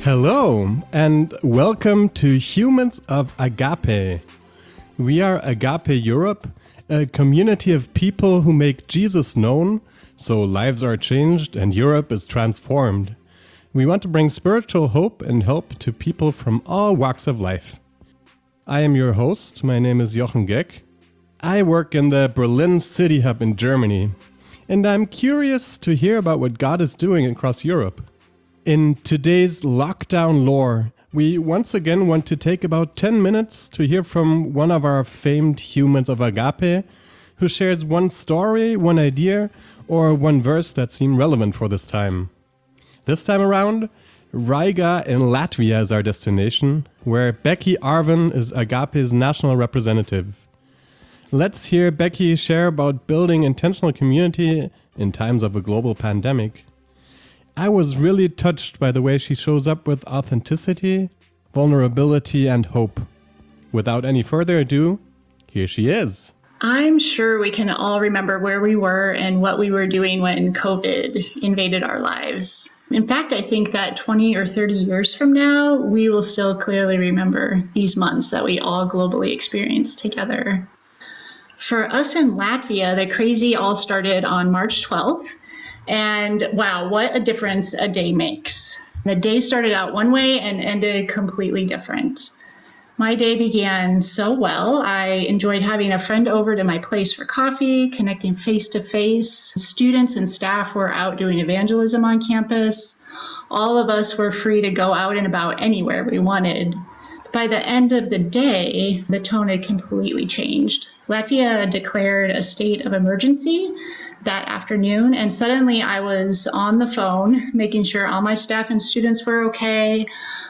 Hello, and welcome to Humans of Agape. We are Agape Europe, a community of people who make Jesus known, so lives are changed and Europe is transformed. We want to bring spiritual hope and help to people from all walks of life. I am your host. My name is Jochen Geck. I work in the Berlin City Hub in Germany, and I'm curious to hear about what God is doing across Europe. In today's lockdown lore, we once again want to take about 10 minutes to hear from one of our famed humans of Agape, who shares one story, one idea, or one verse that seem relevant for this time. This time around, Riga in Latvia is our destination, where Becky Arvin is Agape's national representative. Let's hear Becky share about building intentional community in times of a global pandemic. I was really touched by the way she shows up with authenticity, vulnerability, and hope. Without any further ado, here she is. I'm sure we can all remember where we were and what we were doing when COVID invaded our lives. In fact, I think that 20 or 30 years from now, we will still clearly remember these months that we all globally experienced together. For us in Latvia, the crazy all started on March 12th. And wow, what a difference a day makes. The day started out one way and ended completely different. My day began so well. I enjoyed having a friend over to my place for coffee, connecting face to face. Students and staff were out doing evangelism on campus. All of us were free to go out and about anywhere we wanted. By the end of the day, the tone had completely changed. Latvia declared a state of emergency that afternoon, and suddenly I was on the phone making sure all my staff and students were okay.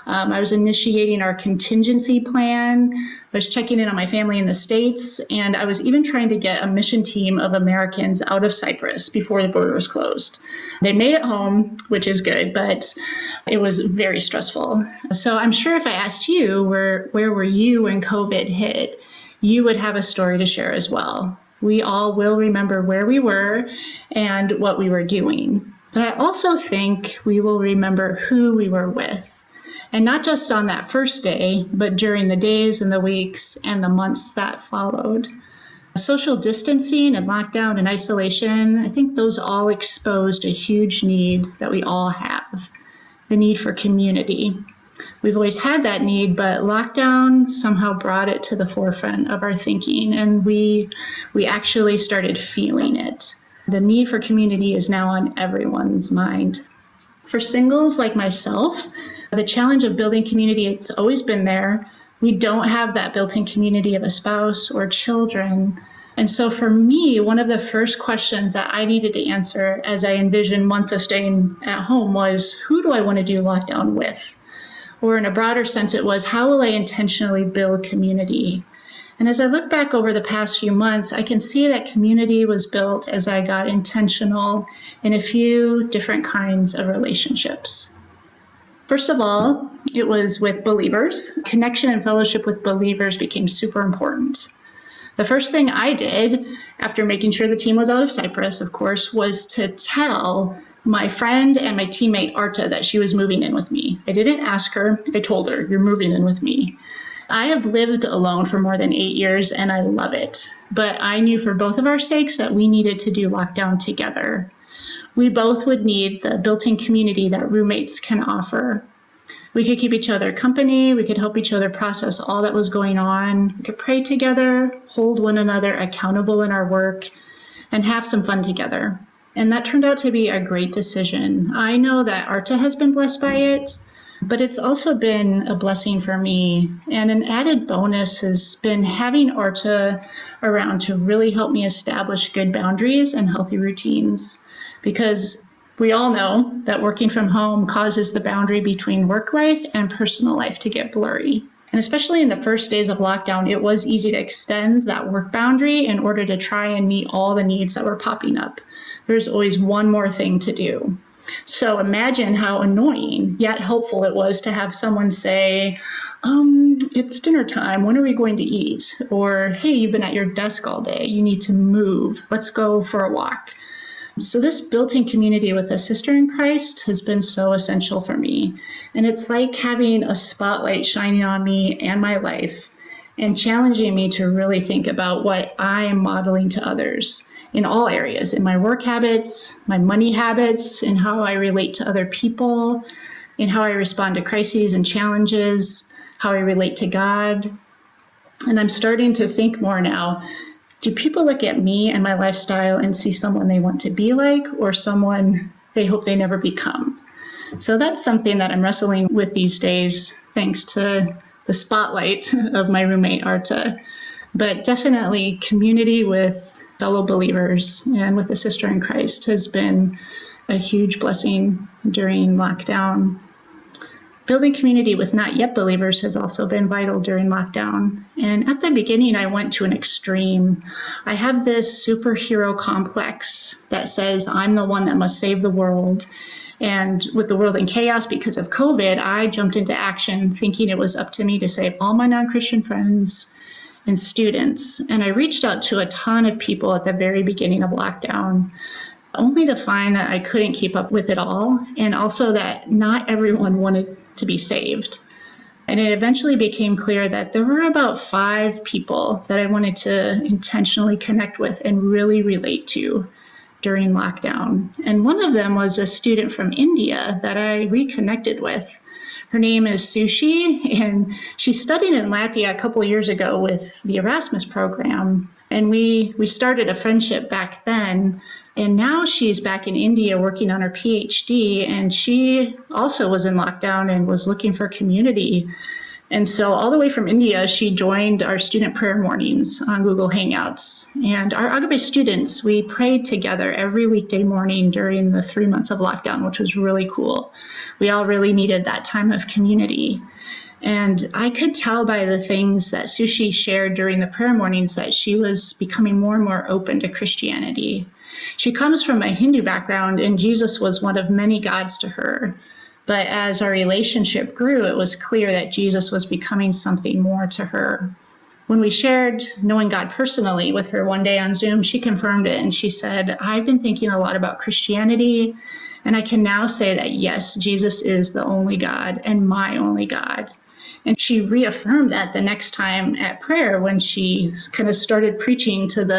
I was initiating our contingency plan. I was checking in on my family in the States, and I was even trying to get a mission team of Americans out of Cyprus before the border was closed. They made it home, which is good, but it was very stressful. So I'm sure if I asked you, where were you when COVID hit, you would have a story to share as well. We all will remember where we were and what we were doing. But I also think we will remember who we were with. And not just on that first day, but during the days and the weeks and the months that followed. Social distancing and lockdown and isolation, I think those all exposed a huge need that we all have, the need for community. We've always had that need, but lockdown somehow brought it to the forefront of our thinking, and we actually started feeling it. The need for community is now on everyone's mind. For singles like myself, the challenge of building community, it's always been there. We don't have that built-in community of a spouse or children. And so for me, one of the first questions that I needed to answer as I envisioned months of staying at home was, who do I want to do lockdown with? Or in a broader sense, it was, how will I intentionally build community? And as I look back over the past few months, I can see that community was built as I got intentional in a few different kinds of relationships. First of all, it was with believers. Connection and fellowship with believers became super important. The first thing I did, after making sure the team was out of Cyprus, of course, was to tell my friend and my teammate Arta that she was moving in with me. I didn't ask her, I told her, you're moving in with me. I have lived alone for more than 8 years and I love it. But I knew for both of our sakes that we needed to do lockdown together. We both would need the built-in community that roommates can offer. We could keep each other company, we could help each other process all that was going on, we could pray together, hold one another accountable in our work, and have some fun together. And that turned out to be a great decision. I know that Arta has been blessed by it, but it's also been a blessing for me. And an added bonus has been having Arta around to really help me establish good boundaries and healthy routines. Because we all know that working from home causes the boundary between work life and personal life to get blurry. And especially in the first days of lockdown, it was easy to extend that work boundary in order to try and meet all the needs that were popping up. There's always one more thing to do. So imagine how annoying yet helpful it was to have someone say, it's dinner time, when are we going to eat? Or, hey, you've been at your desk all day, you need to move, let's go for a walk. So this built-in community with a sister in Christ has been so essential for me. And it's like having a spotlight shining on me and my life and challenging me to really think about what I am modeling to others in all areas, in my work habits, my money habits, in how I relate to other people, in how I respond to crises and challenges, how I relate to God. And I'm starting to think more now, do people look at me and my lifestyle and see someone they want to be like or someone they hope they never become? So that's something that I'm wrestling with these days, thanks to the spotlight of my roommate, Arta. But definitely community with fellow believers and with a sister in Christ has been a huge blessing during lockdown. Building community with not yet believers has also been vital during lockdown. And at the beginning, I went to an extreme. I have this superhero complex that says I'm the one that must save the world. And with the world in chaos because of COVID, I jumped into action thinking it was up to me to save all my non-Christian friends and students. And I reached out to a ton of people at the very beginning of lockdown, only to find that I couldn't keep up with it all, and also that not everyone wanted to be saved. And it eventually became clear that there were about 5 people that I wanted to intentionally connect with and really relate to during lockdown. And one of them was a student from India that I reconnected with. Her name is Sushi, and she studied in Latvia a couple of years ago with the Erasmus program. And we started a friendship back then. And now she's back in India working on her PhD, and she also was in lockdown and was looking for community. And so all the way from India, she joined our student prayer mornings on Google Hangouts. And our Agape students, we prayed together every weekday morning during the 3 months of lockdown, which was really cool. We all really needed that time of community. And I could tell by the things that Sushi shared during the prayer mornings that she was becoming more and more open to Christianity. She comes from a Hindu background, and Jesus was one of many gods to her. But as our relationship grew, it was clear that Jesus was becoming something more to her. When we shared knowing God personally with her one day on Zoom, she confirmed it, and she said, I've been thinking a lot about Christianity, and I can now say that, yes, Jesus is the only God and my only God. And she reaffirmed that the next time at prayer when she kind of started preaching to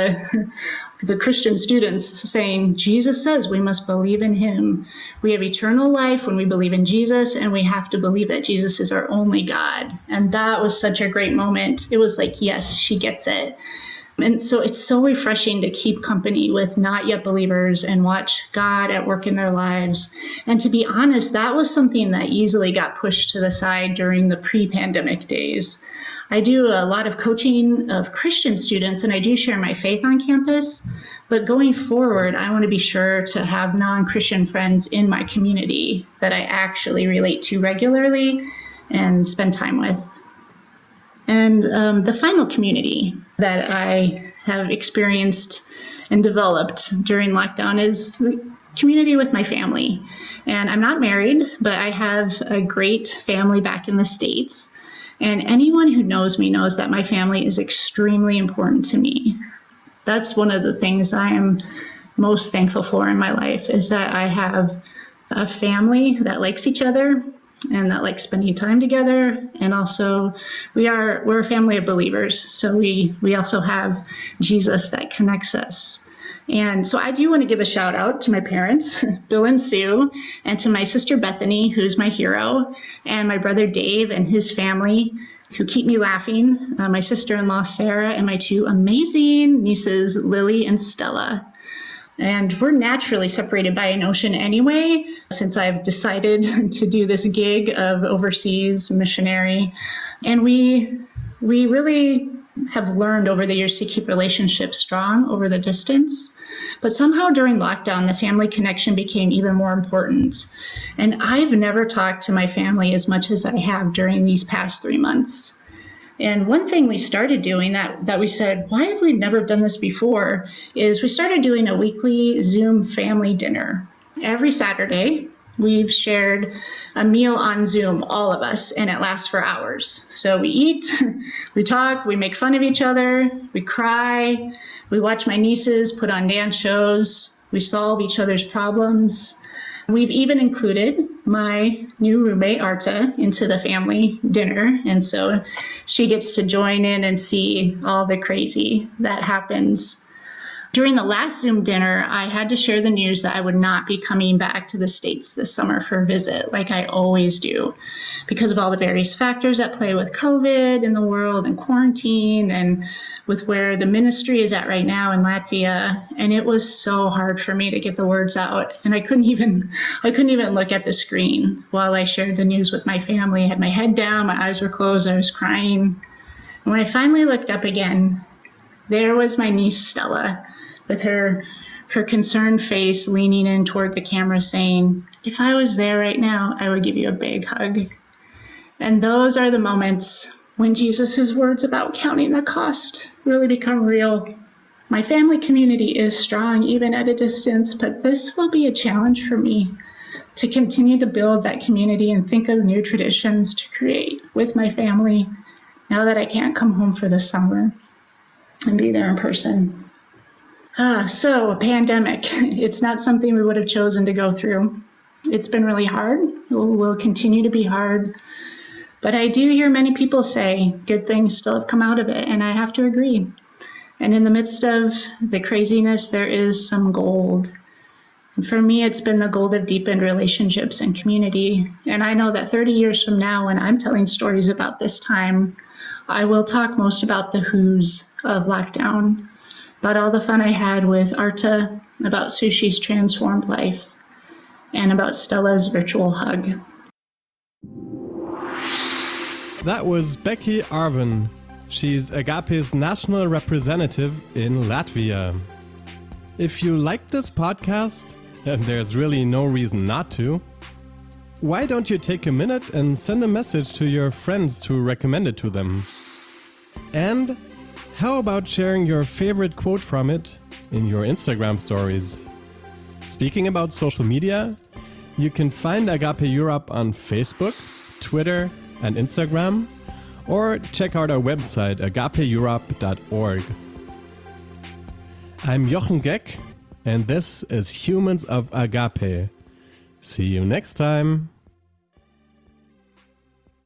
the Christian students, saying, Jesus says we must believe in him. We have eternal life when we believe in Jesus, and we have to believe that Jesus is our only God. And that was such a great moment. It was like, yes, she gets it. And so it's so refreshing to keep company with not yet believers and watch God at work in their lives. And to be honest, that was something that easily got pushed to the side during the pre-pandemic days. I do a lot of coaching of Christian students, and I do share my faith on campus. But going forward, I want to be sure to have non-Christian friends in my community that I actually relate to regularly and spend time with. And the final community that I have experienced and developed during lockdown is the community with my family. And I'm not married, but I have a great family back in the States. And anyone who knows me knows that my family is extremely important to me. That's one of the things I am most thankful for in my life, is that I have a family that likes each other and that likes spending time together. And also we're a family of believers. So we also have Jesus that connects us. And so I do want to give a shout out to my parents, Bill and Sue, and to my sister Bethany, who's my hero, and my brother Dave and his family, who keep me laughing, my sister-in-law Sarah, and my 2 amazing nieces, Lily and Stella. And we're naturally separated by an ocean anyway, since I've decided to do this gig of overseas missionary. And we really have learned over the years to keep relationships strong over the distance. But somehow during lockdown, the family connection became even more important. And I've never talked to my family as much as I have during these past 3 months. And one thing we started doing that we said, why have we never done this before, is we started doing a weekly Zoom family dinner. Every Saturday, we've shared a meal on Zoom, all of us, and it lasts for hours. So we eat, we talk, we make fun of each other, we cry, we watch my nieces put on dance shows, We solve each other's problems. We've even included my new roommate, Arta, into the family dinner. And so she gets to join in and see all the crazy that happens. During the last Zoom dinner, I had to share the news that I would not be coming back to the States this summer for a visit, like I always do, because of all the various factors at play with COVID in the world and quarantine and with where the ministry is at right now in Latvia. And it was so hard for me to get the words out. And I couldn't even look at the screen while I shared the news with my family. I had my head down, my eyes were closed, I was crying. And when I finally looked up again, there was my niece Stella with her concerned face leaning in toward the camera saying, "If I was there right now, I would give you a big hug." And those are the moments when Jesus' words about counting the cost really become real. My family community is strong even at a distance, but this will be a challenge for me to continue to build that community and think of new traditions to create with my family now that I can't come home for the summer and be there in person. So a pandemic, it's not something we would have chosen to go through. It's been really hard. It will continue to be hard. But I do hear many people say good things still have come out of it, and I have to agree. And in the midst of the craziness, there is some gold. And for me, it's been the gold of deepened relationships and community. And I know that 30 years from now, when I'm telling stories about this time, I will talk most about the who's of lockdown, about all the fun I had with Arta, about Sushi's transformed life, and about Stella's virtual hug. That was Becky Arvin. She's Agape's national representative in Latvia. If you like this podcast, and there's really no reason not to, why don't you take a minute and send a message to your friends to recommend it to them? And how about sharing your favorite quote from it in your Instagram stories? Speaking about social media, you can find Agape Europe on Facebook, Twitter, and Instagram, or check out our website agapeeurope.org. I'm Jochen Geck, and this is Humans of Agape. See you next time.